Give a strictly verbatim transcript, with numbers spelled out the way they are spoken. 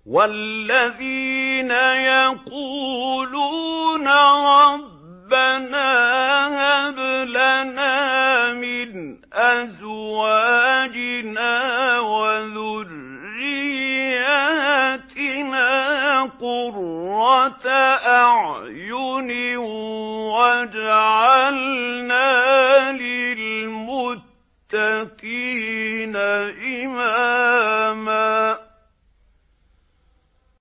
وَالَّذِينَ يَقُولُونَ رَبَّنَا هَبْ لَنَا مِنْ أَزْوَاجِنَا وَذُرِّيَّاتِنَا قُرَّةَ أَعْيُنٍ وَاجْعَلْنَا